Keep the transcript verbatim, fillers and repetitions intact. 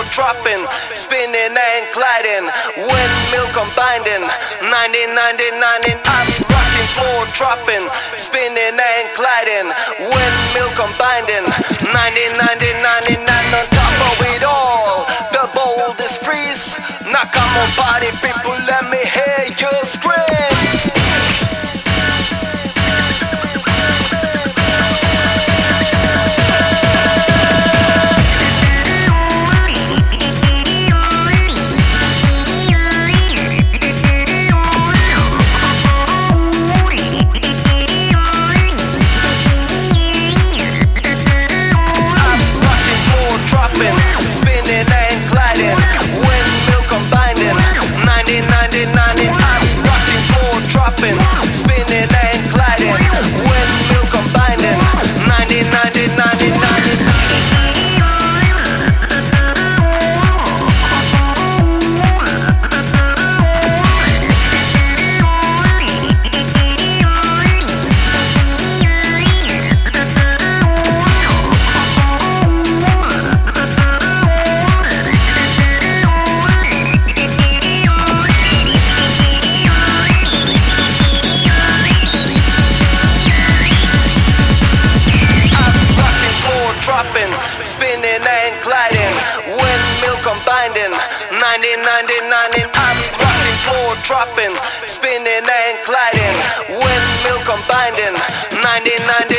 dropping, spinning and gliding, windmill combining, nineteen ninety-nine. I'm rocking, floor dropping, spinning and gliding, windmill combining, nineteen ninety-nine. And on top of it all, the boldest freeze. Now come on, party people, let me hear you scream. Spinning and gliding, windmill combining, nineteen ninety-nine. I'm rocking, floor dropping, spinning and gliding, windmill combining, nineteen ninety.